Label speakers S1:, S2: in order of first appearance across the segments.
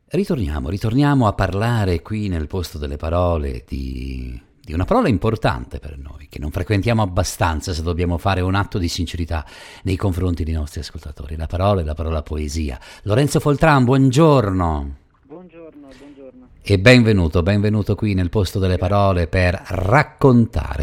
S1: Ritorniamo a parlare qui nel posto delle parole di una parola importante per noi, che non frequentiamo abbastanza se dobbiamo fare un atto di sincerità nei confronti dei nostri ascoltatori. La parola poesia. Lorenzo Foltran, buongiorno.
S2: Buongiorno.
S1: E benvenuto qui nel posto delle parole per raccontare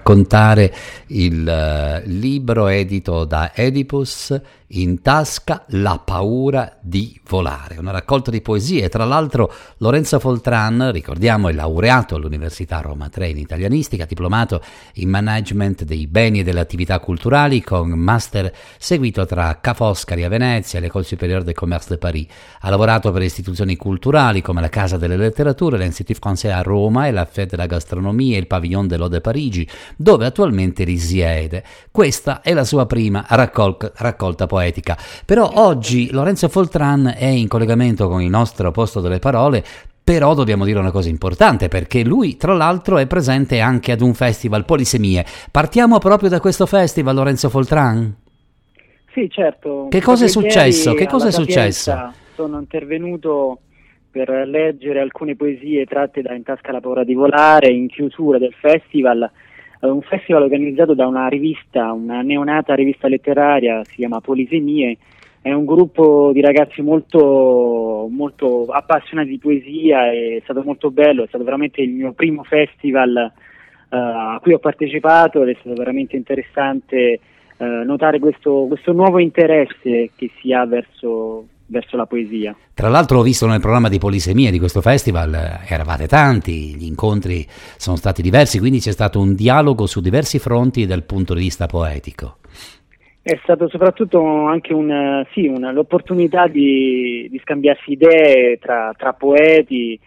S1: il libro edito da Oedipus, In tasca la paura di volare, una raccolta di poesie. Tra l'altro Lorenzo Foltran, ricordiamo, è laureato all'Università Roma Tre in italianistica, diplomato in management dei beni e delle attività culturali con master seguito tra Ca' Foscari a Venezia e l'École Supérieure de Commerce de Paris. Ha lavorato per istituzioni culturali come la Casa delle Letterature, l'Institut Français a Roma e la Fête de la Gastronomie e il Pavillon de l'Eau de Parigi, dove attualmente risiede. Questa è la sua prima raccolta poetica. Però oggi Lorenzo Foltran è in collegamento con il nostro posto delle parole, però dobbiamo dire una cosa importante, perché lui tra l'altro è presente anche ad un festival, Polisemie. Partiamo proprio da questo festival, Lorenzo Foltran?
S2: Sì, certo.
S1: Che cosa è successo?
S2: Sono intervenuto per leggere alcune poesie tratte da In tasca la paura di volare, in chiusura del festival. Un festival organizzato da una rivista, una neonata rivista letteraria, si chiama Polisemie. È un gruppo di ragazzi molto appassionati di poesia, è stato molto bello, è stato veramente il mio primo festival a cui ho partecipato ed è stato veramente interessante notare questo nuovo interesse che si ha verso la poesia.
S1: Tra l'altro ho visto nel programma di Polisemie di questo festival, eravate tanti, gli incontri sono stati diversi, quindi c'è stato un dialogo su diversi fronti dal punto di vista poetico.
S2: È stato soprattutto anche l'opportunità di scambiarsi idee tra poeti,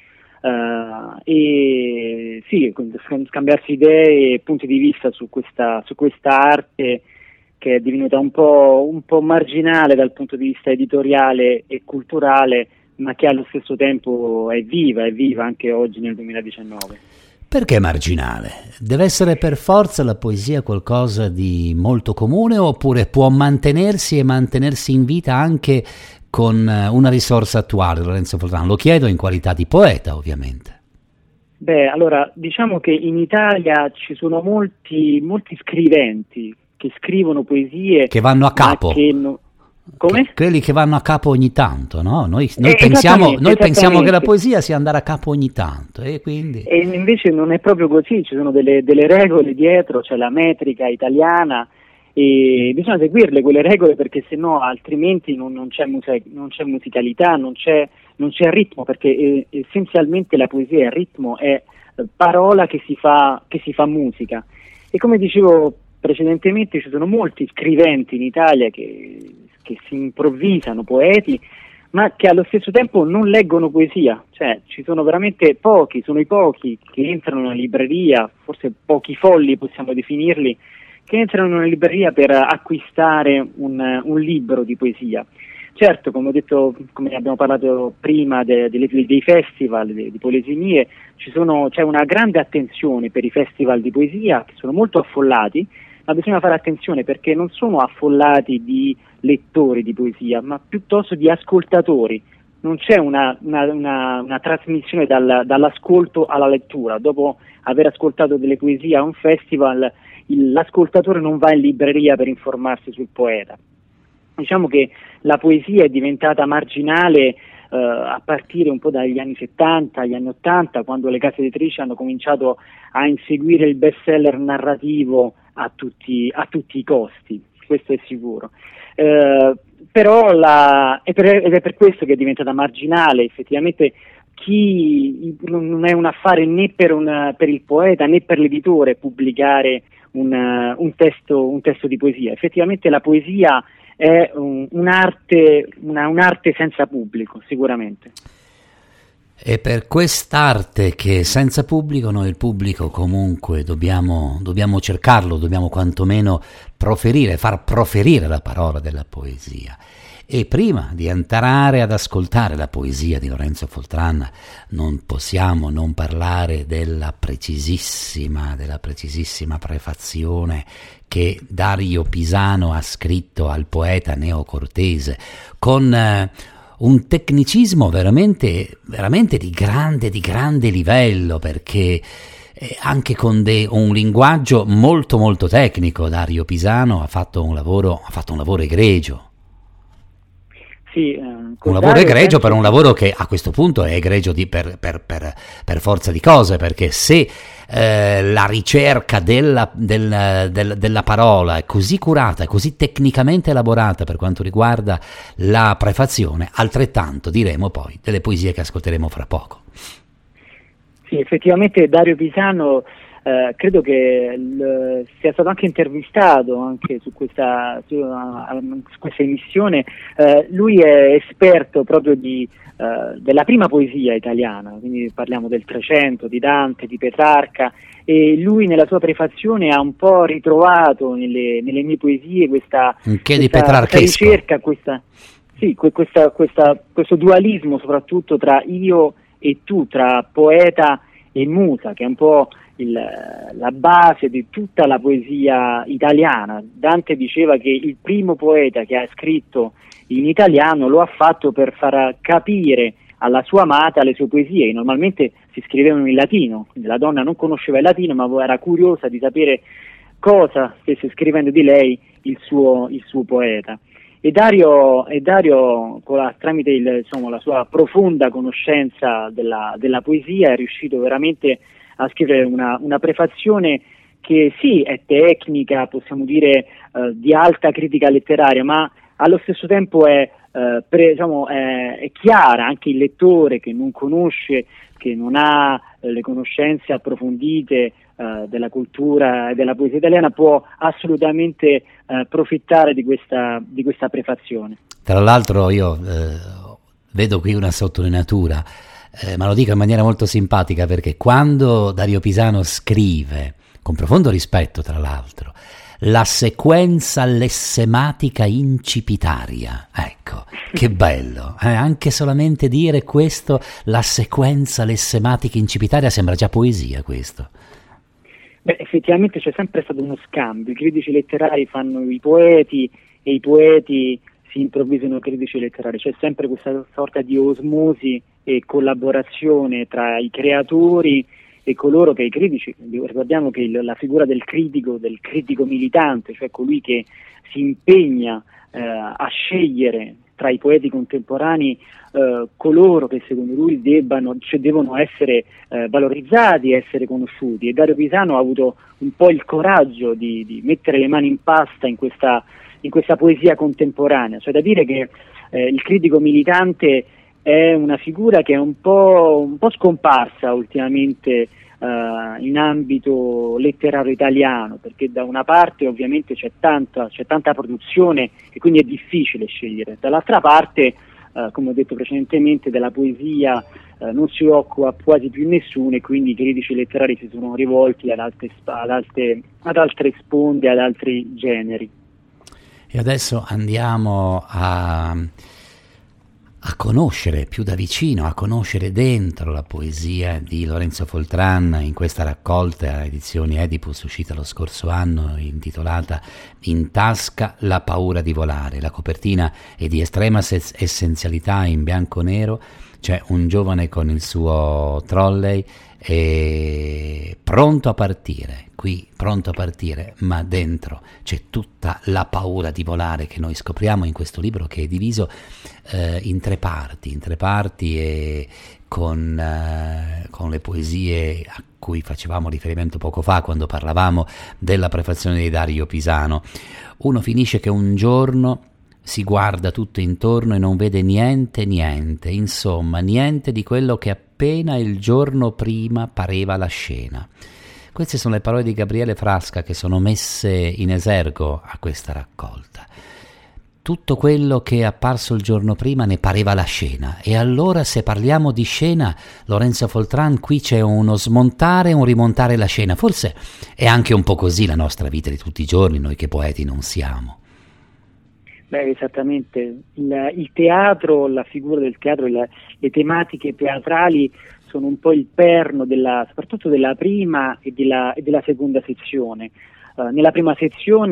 S2: scambiarsi idee e punti di vista su questa arte che è divenuta un po' marginale dal punto di vista editoriale e culturale, ma che allo stesso tempo è viva anche oggi nel 2019.
S1: Perché marginale? Deve essere per forza la poesia qualcosa di molto comune, oppure può mantenersi in vita anche con una risorsa attuale, Lorenzo Foltran? Lo chiedo in qualità di poeta, ovviamente.
S2: Beh, allora, diciamo che in Italia ci sono molti scriventi che scrivono poesie
S1: che vanno a capo.
S2: Come?
S1: Quelli che vanno a capo ogni tanto, no? Noi pensiamo che la poesia sia andare a capo ogni tanto, e quindi...
S2: E invece non è proprio così, ci sono delle regole dietro, c'è la metrica italiana e bisogna seguirle quelle regole, perché sennò altrimenti non c'è musicalità, non c'è ritmo, perché essenzialmente la poesia, il ritmo è parola che si fa musica. E come dicevo precedentemente, ci sono molti scriventi in Italia che si improvvisano poeti, ma che allo stesso tempo non leggono poesia. Cioè, ci sono veramente pochi, sono i pochi che entrano in una libreria, forse pochi folli possiamo definirli, che entrano in una libreria per acquistare un libro di poesia. Certo, come ho detto, come abbiamo parlato prima dei festival di Polisemie, c'è una grande attenzione per i festival di poesia, che sono molto affollati, ma bisogna fare attenzione perché non sono affollati di lettori di poesia, ma piuttosto di ascoltatori. Non c'è una trasmissione dall'ascolto alla lettura. Dopo aver ascoltato delle poesie a un festival, l'ascoltatore non va in libreria per informarsi sul poeta. Diciamo che la poesia è diventata marginale a partire un po' dagli anni 70, agli anni 80, quando le case editrici hanno cominciato a inseguire il bestseller narrativo a tutti i costi, questo è sicuro. Però ed è per questo che è diventata marginale. Effettivamente non è un affare né per il poeta né per l'editore pubblicare un testo di poesia. Effettivamente la poesia è un'arte senza pubblico, sicuramente.
S1: E per quest'arte che senza pubblico, noi il pubblico comunque dobbiamo cercarlo, dobbiamo quantomeno far proferire la parola della poesia. E prima di entrare ad ascoltare la poesia di Lorenzo Foltran non possiamo non parlare della precisissima prefazione che Dario Pisano ha scritto al poeta neocortese, con un tecnicismo veramente, veramente di grande livello, perché anche con un linguaggio molto molto tecnico. Dario Pisano ha fatto un lavoro egregio.
S2: Sì,
S1: Un lavoro egregio per un lavoro che a questo punto è egregio per forza di cose, perché se la ricerca della parola è così curata, è così tecnicamente elaborata per quanto riguarda la prefazione, altrettanto diremo poi delle poesie che ascolteremo fra poco.
S2: Sì, effettivamente Dario Pisano credo che sia stato anche intervistato anche su questa emissione. Lui è esperto proprio della prima poesia italiana, quindi parliamo del Trecento, di Dante, di Petrarca, e lui nella sua prefazione ha un po' ritrovato nelle mie poesie questa ricerca, questo dualismo soprattutto tra io e tu, tra poeta e musa, che è un po' la base di tutta la poesia italiana. Dante diceva che il primo poeta che ha scritto in italiano lo ha fatto per far capire alla sua amata le sue poesie, che normalmente si scrivevano in latino, quindi la donna non conosceva il latino ma era curiosa di sapere cosa stesse scrivendo di lei il suo poeta. E Dario tramite la sua profonda conoscenza della poesia è riuscito veramente a scrivere una prefazione che sì è tecnica, possiamo dire di alta critica letteraria, ma allo stesso tempo è chiara. Anche il lettore che non conosce, che non ha le conoscenze approfondite della cultura e della poesia italiana può assolutamente profittare di questa prefazione.
S1: Tra l'altro io vedo qui una sottolineatura, ma lo dico in maniera molto simpatica, perché quando Dario Pisano scrive, con profondo rispetto tra l'altro, la sequenza lessematica incipitaria, ecco, che bello, anche solamente dire questo, la sequenza lessematica incipitaria, sembra già poesia questo.
S2: Beh, effettivamente c'è sempre stato uno scambio, i critici letterari fanno i poeti e i poeti si improvvisano critici letterari, c'è sempre questa sorta di osmosi e collaborazione tra i creatori e coloro che i critici. Ricordiamo che la figura del critico militante, cioè colui che si impegna a scegliere tra i poeti contemporanei coloro che secondo lui devono essere valorizzati, essere conosciuti, e Dario Pisano ha avuto un po' il coraggio di mettere le mani in pasta in questa poesia contemporanea, cioè da dire che il critico militante è una figura che è un po' scomparsa ultimamente in ambito letterario italiano, perché da una parte ovviamente c'è tanta produzione e quindi è difficile scegliere, dall'altra parte come ho detto precedentemente della poesia non si occupa quasi più nessuno, e quindi i critici letterari si sono rivolti ad altre sponde, ad altri generi.
S1: E adesso andiamo a conoscere più da vicino, a conoscere dentro la poesia di Lorenzo Foltran in questa raccolta edizioni Oedipus uscita lo scorso anno, intitolata In tasca la paura di volare. La copertina è di estrema essenzialità in bianco e nero, c'è un giovane con il suo trolley e pronto a partire, ma dentro c'è tutta la paura di volare che noi scopriamo in questo libro, che è diviso in tre parti e con le poesie a cui facevamo riferimento poco fa quando parlavamo della prefazione di Dario Pisano. Uno finisce che un giorno si guarda tutto intorno e non vede niente, insomma, niente di quello che appena il giorno prima pareva la scena. Queste sono le parole di Gabriele Frasca che sono messe in esergo a questa raccolta. Tutto quello che è apparso il giorno prima ne pareva la scena, e allora se parliamo di scena, Lorenzo Foltran, qui c'è uno smontare e un rimontare la scena. Forse è anche un po' così la nostra vita di tutti i giorni, noi che poeti non siamo.
S2: Beh, esattamente, il teatro, la figura del teatro, le tematiche teatrali sono un po' il perno soprattutto della prima e della seconda sezione. Nella prima sezione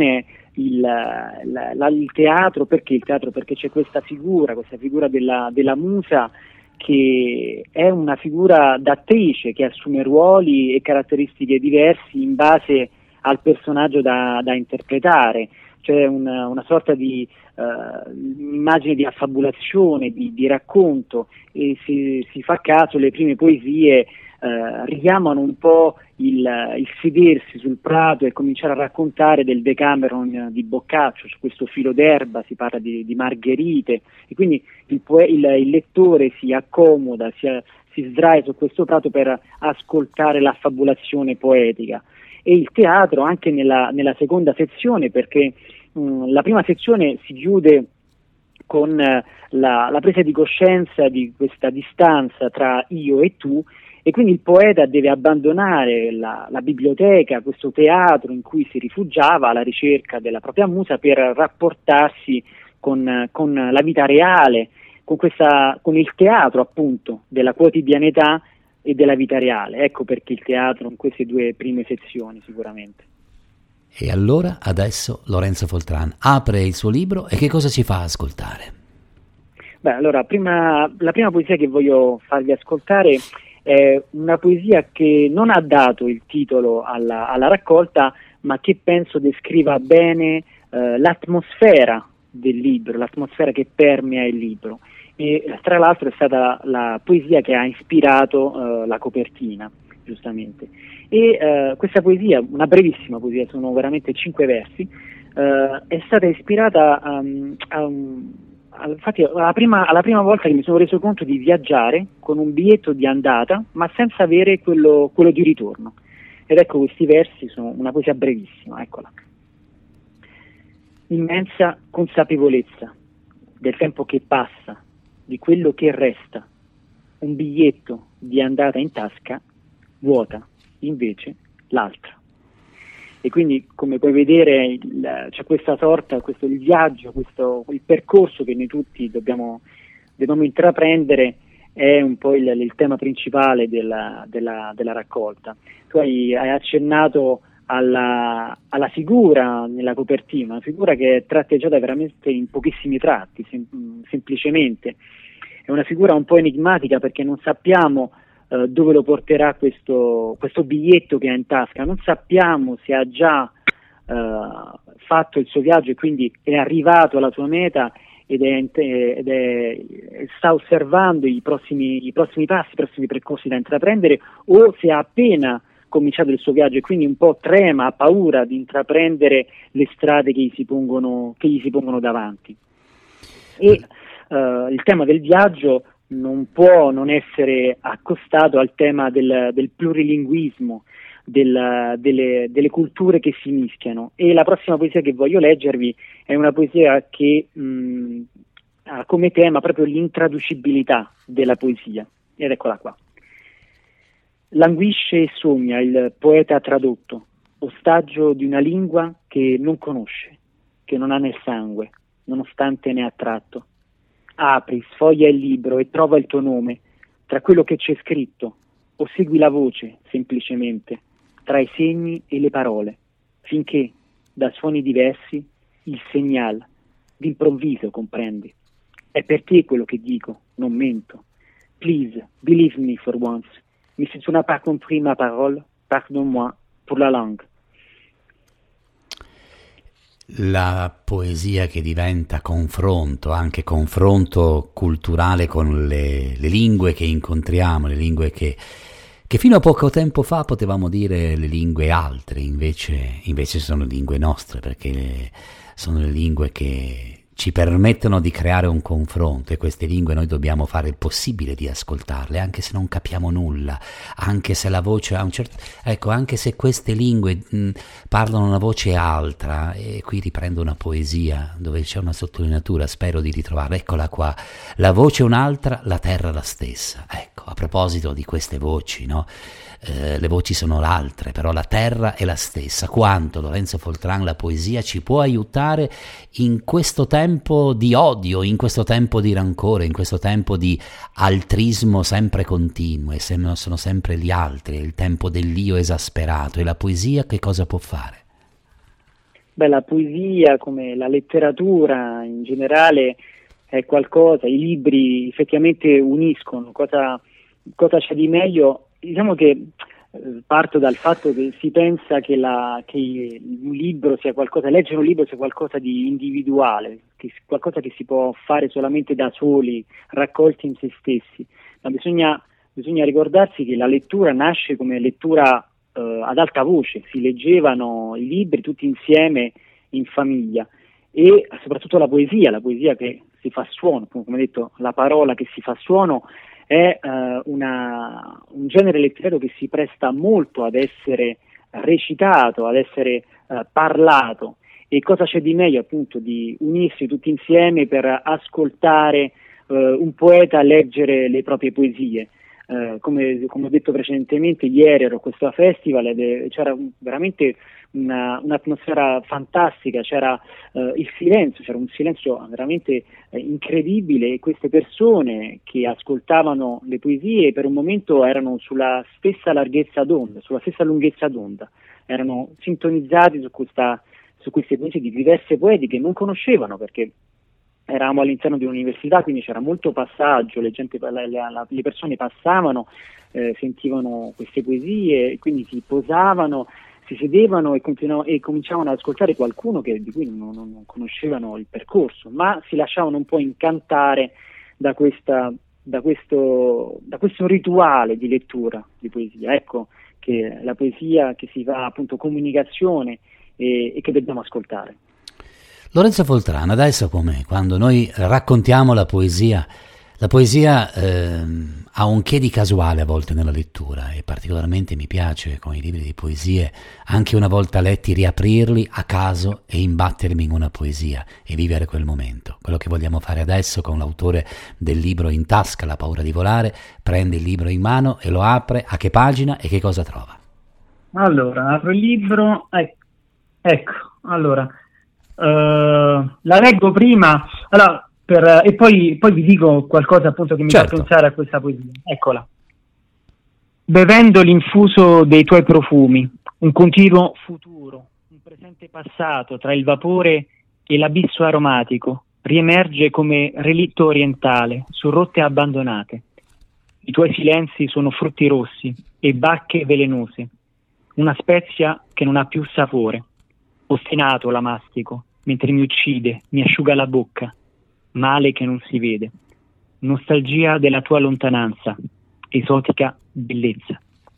S2: il teatro. Perché il teatro? Perché c'è questa figura della musa, che è una figura d'attrice che assume ruoli e caratteristiche diversi in base al personaggio da interpretare. C'è una sorta di immagine di affabulazione, di racconto, e si fa caso, le prime poesie richiamano un po' il sedersi sul prato e cominciare a raccontare del Decameron di Boccaccio. Su questo filo d'erba si parla di margherite, e quindi il lettore si accomoda, si sdraia su questo prato per ascoltare l'affabulazione poetica. E il teatro anche nella seconda sezione, perché la prima sezione si chiude con la presa di coscienza di questa distanza tra io e tu, e quindi il poeta deve abbandonare la biblioteca, questo teatro in cui si rifugiava alla ricerca della propria musa, per rapportarsi con la vita reale, con il teatro appunto della quotidianità e della vita reale. Ecco perché il teatro in queste due prime sezioni sicuramente.
S1: E allora adesso Lorenzo Foltran apre il suo libro e che cosa ci fa ascoltare?
S2: Beh, allora, la prima poesia che voglio farvi ascoltare è una poesia che non ha dato il titolo alla raccolta, ma che penso descriva bene l'atmosfera del libro, l'atmosfera che permea il libro. E tra l'altro è stata la poesia che ha ispirato la copertina, giustamente. E questa poesia, una brevissima poesia, sono veramente 5 versi, è stata ispirata infatti alla prima volta che mi sono reso conto di viaggiare con un biglietto di andata, ma senza avere quello di ritorno. Ed ecco, questi versi sono una poesia brevissima, eccola. Immensa consapevolezza del tempo che passa, di quello che resta, un biglietto di andata in tasca, vuota invece l'altra. E quindi, come puoi vedere, c'è questa sorta, il viaggio, il percorso che noi tutti dobbiamo intraprendere, è un po' il tema principale della raccolta. Tu hai accennato alla figura nella copertina, una figura che è tratteggiata veramente in pochissimi tratti, semplicemente. È una figura un po' enigmatica, perché non sappiamo dove lo porterà questo biglietto che ha in tasca. Non sappiamo se ha già fatto il suo viaggio e quindi è arrivato alla sua meta ed sta osservando i prossimi passi, i prossimi percorsi da intraprendere, o se ha appena cominciato il suo viaggio e quindi un po' trema, ha paura di intraprendere le strade che gli si pongono davanti. E il tema del viaggio non può non essere accostato al tema del plurilinguismo, delle culture che si mischiano. E la prossima poesia che voglio leggervi è una poesia che ha come tema proprio l'intraducibilità della poesia, ed eccola qua. Languisce e sogna il poeta tradotto, ostaggio di una lingua che non conosce, che non ha nel sangue, nonostante ne ha tratto. Apri, sfoglia il libro e trova il tuo nome tra quello che c'è scritto, o segui la voce, semplicemente, tra i segni e le parole, finché, da suoni diversi, il segnal d'improvviso comprendi. È per te quello che dico, non mento. Please, believe me for once. Mais si tu n'as pas compris ma parole, pardonne-moi pour la langue.
S1: La poesia che diventa confronto, anche confronto culturale con le lingue che incontriamo, le lingue che fino a poco tempo fa potevamo dire le lingue altre, invece sono lingue nostre, perché sono le lingue che ci permettono di creare un confronto, e queste lingue noi dobbiamo fare il possibile di ascoltarle, anche se non capiamo nulla, anche se la voce ha anche se queste lingue parlano una voce altra. E qui riprendo una poesia dove c'è una sottolineatura, spero di ritrovarla, eccola qua: la voce è un'altra, la terra la stessa. Ecco, a proposito di queste voci, no? Le voci sono l'altre, però la terra è la stessa. Quanto, Lorenzo Foltran, la poesia ci può aiutare in questo tempo di odio, in questo tempo di rancore, in questo tempo di altrismo sempre continuo, e sono sempre gli altri, il tempo dell'io esasperato. E la poesia che cosa può fare?
S2: Beh, la poesia, come la letteratura in generale, è qualcosa, i libri effettivamente uniscono. Cosa c'è di meglio? Diciamo che parto dal fatto che si pensa che un libro sia qualcosa, leggere un libro sia qualcosa di individuale, qualcosa che si può fare solamente da soli, raccolti in se stessi, ma bisogna ricordarsi che la lettura nasce come lettura ad alta voce, si leggevano i libri tutti insieme in famiglia, e soprattutto la poesia che si fa suono, come detto, la parola che si fa suono è un genere letterario che si presta molto ad essere recitato, ad essere parlato. E cosa c'è di meglio appunto di unirsi tutti insieme per ascoltare un poeta leggere le proprie poesie? Come ho detto precedentemente, ieri ero a questo festival ed c'era veramente un'atmosfera fantastica, c'era c'era un silenzio veramente incredibile, e queste persone che ascoltavano le poesie per un momento erano sulla stessa larghezza d'onda, sulla stessa lunghezza d'onda, erano sintonizzati su queste poesie di diverse poeti che non conoscevano, perché eravamo all'interno di un'università, quindi c'era molto passaggio, le persone passavano, sentivano queste poesie, quindi si posavano, si sedevano e cominciavano ad ascoltare qualcuno di cui non conoscevano il percorso, ma si lasciavano un po' incantare da questo rituale di lettura di poesia. Ecco che la poesia che si fa appunto comunicazione e che dobbiamo ascoltare.
S1: Lorenzo Foltràn, adesso come quando noi raccontiamo la poesia ha un che di casuale a volte nella lettura, e particolarmente mi piace con i libri di poesie, anche una volta letti, riaprirli a caso e imbattermi in una poesia e vivere quel momento. Quello che vogliamo fare adesso con l'autore del libro In tasca, La paura di volare: prende il libro in mano e lo apre. A che pagina e che cosa trova?
S3: Allora, apro il libro, ecco, allora, la leggo prima, allora, e poi vi dico qualcosa appunto che mi fa pensare a questa poesia. Eccola. Bevendo l'infuso dei tuoi profumi, un continuo futuro, un presente passato tra il vapore e l'abisso aromatico, riemerge come relitto orientale su rotte abbandonate. I tuoi silenzi sono frutti rossi e bacche velenose, una spezia che non ha più sapore. Ostinato la mastico, mentre mi uccide, mi asciuga la bocca, male che non si vede. Nostalgia della tua lontananza, esotica bellezza.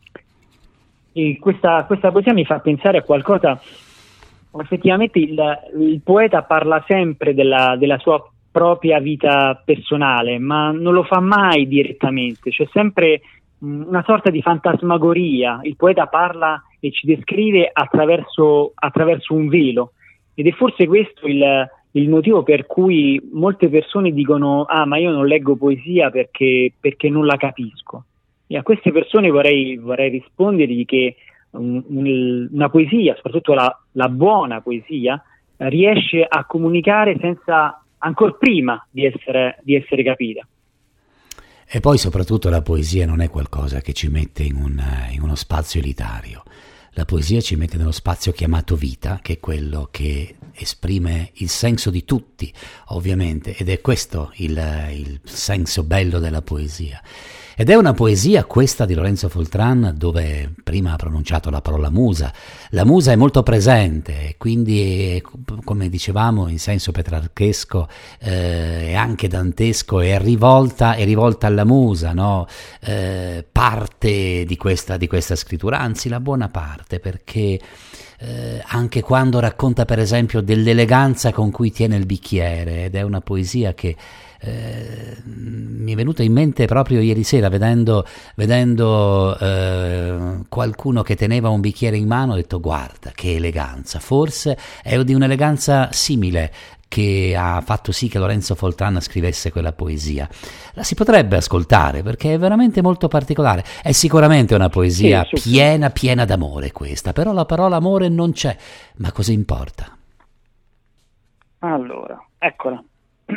S3: E questa poesia mi fa pensare a qualcosa. Effettivamente il poeta parla sempre della sua propria vita personale, ma non lo fa mai direttamente, c'è sempre una sorta di fantasmagoria. Il poeta parla e ci descrive attraverso un velo, ed è forse questo il motivo per cui molte persone dicono: ah, ma io non leggo poesia perché non la capisco. E a queste persone vorrei rispondergli che una poesia, soprattutto la buona poesia, riesce a comunicare senza, ancor prima di essere capita.
S1: E poi soprattutto la poesia non è qualcosa che ci mette in uno spazio elitario. La poesia ci mette nello spazio chiamato vita, che è quello che esprime il senso di tutti, ovviamente, ed è questo il senso bello della poesia. Ed è una poesia, questa di Lorenzo Foltràn, dove prima ha pronunciato la parola musa. La musa è molto presente, quindi, come dicevamo, in senso petrarchesco e anche dantesco, è rivolta alla musa, no? Parte di questa scrittura, anzi la buona parte, perché anche quando racconta per esempio dell'eleganza con cui tiene il bicchiere, ed è una poesia che mi è venuta in mente proprio ieri sera vedendo qualcuno che teneva un bicchiere in mano. Ho detto: guarda che eleganza, forse è di un'eleganza simile che ha fatto sì che Lorenzo Foltràn scrivesse quella poesia. La si potrebbe ascoltare perché è veramente molto particolare. È sicuramente una poesia piena d'amore questa, però la parola amore non c'è. Ma cosa importa?
S2: Allora, eccola.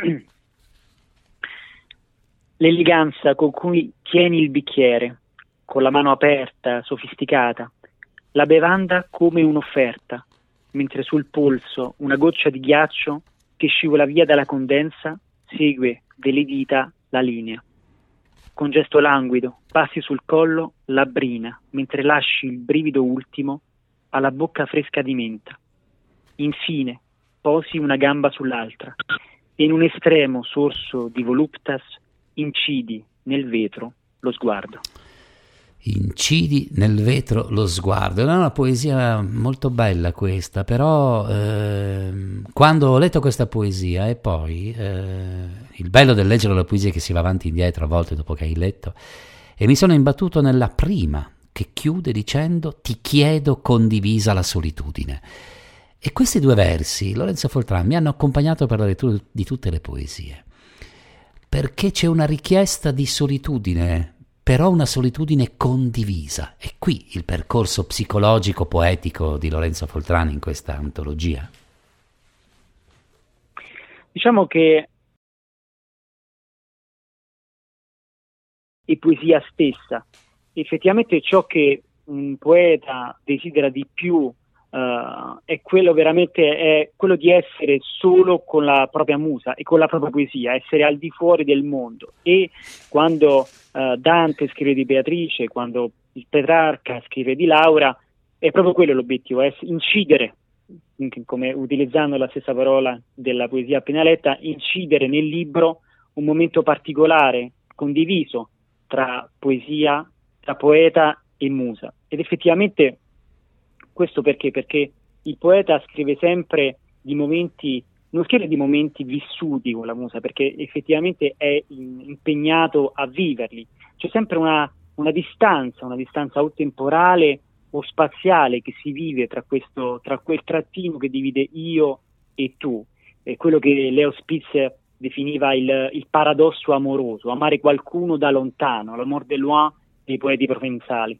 S2: L'eleganza con cui tieni il bicchiere, con la mano aperta, sofisticata, la bevanda come un'offerta, mentre sul polso una goccia di ghiaccio che scivola via dalla condensa segue delle dita la linea. Con gesto languido passi sul collo la brina, mentre lasci il brivido ultimo alla bocca fresca di menta. Infine posi una gamba sull'altra e in un estremo sorso di voluptas incidi nel vetro lo sguardo.
S1: Incidi nel vetro lo sguardo. È una poesia molto bella questa, però quando ho letto questa poesia e poi il bello del leggere la poesia è che si va avanti e indietro a volte dopo che hai letto, e mi sono imbattuto nella prima che chiude dicendo ti chiedo condivisa la solitudine. E questi due versi, Lorenzo Foltran, mi hanno accompagnato per la lettura di tutte le poesie, perché c'è una richiesta di solitudine, però una solitudine condivisa. E qui il percorso psicologico-poetico di Lorenzo Foltran in questa antologia.
S2: Diciamo che è poesia stessa. Effettivamente ciò che un poeta desidera di più è quello di essere solo con la propria musa e con la propria poesia, essere al di fuori del mondo. E quando Dante scrive di Beatrice, quando il Petrarca scrive di Laura, è proprio quello l'obiettivo, è incidere, come utilizzando la stessa parola della poesia appena letta, incidere nel libro un momento particolare, condiviso tra poesia, tra poeta e musa. Ed effettivamente questo perché? Perché il poeta scrive sempre di momenti, non scrive di momenti vissuti con la musa, perché effettivamente è impegnato a viverli. C'è sempre una distanza o temporale o spaziale che si vive tra quel trattino che divide io e tu. È quello che Leo Spitz definiva il paradosso amoroso, amare qualcuno da lontano, l'amor de loin dei poeti provenzali.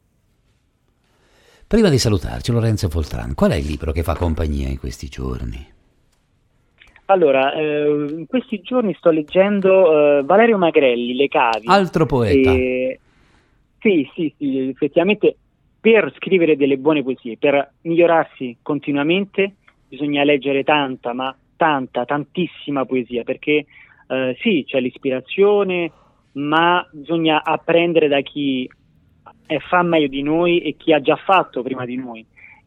S1: Prima di salutarci, Lorenzo Foltran, qual è il libro che fa compagnia in questi giorni?
S2: Allora, in questi giorni sto leggendo Valerio Magrelli, Le Cavi.
S1: Altro poeta.
S2: Sì, effettivamente per scrivere delle buone poesie, per migliorarsi continuamente, bisogna leggere tantissima poesia, perché sì, c'è l'ispirazione, ma bisogna apprendere da chi fa meglio di noi e chi ha già fatto prima di noi.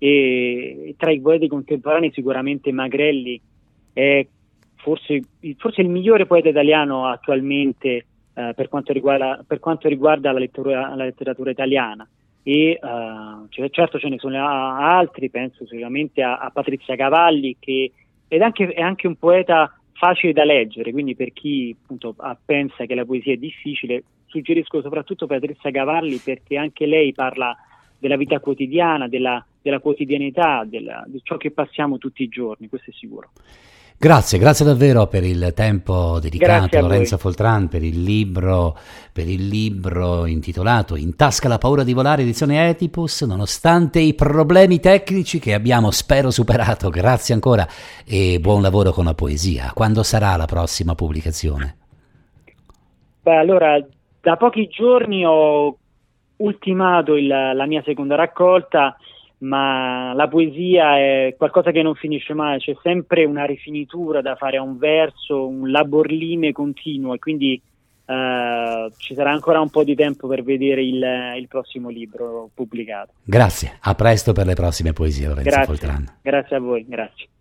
S2: E tra i poeti contemporanei sicuramente Magrelli è forse il migliore poeta italiano attualmente per quanto riguarda la letteratura italiana. E certo ce ne sono altri, penso sicuramente a Patrizia Cavalli, che è anche un poeta facile da leggere, quindi per chi appunto pensa che la poesia è difficile, suggerisco soprattutto Patrizia Cavalli, perché anche lei parla della vita quotidiana, della quotidianità, di ciò che passiamo tutti i giorni, questo è sicuro.
S1: Grazie davvero per il tempo dedicato a Lorenzo Foltran, per il libro intitolato In tasca la paura di volare, edizione Oedipus, nonostante i problemi tecnici che abbiamo spero superato. Grazie ancora e buon lavoro con la poesia. Quando sarà la prossima pubblicazione?
S2: Beh, allora, da pochi giorni ho ultimato la mia seconda raccolta, ma la poesia è qualcosa che non finisce mai, c'è sempre una rifinitura da fare a un verso, un laborline continuo, e quindi ci sarà ancora un po' di tempo per vedere il prossimo libro pubblicato.
S1: Grazie, a presto per le prossime poesie, Lorenzo Foltran.
S2: Grazie a voi, grazie.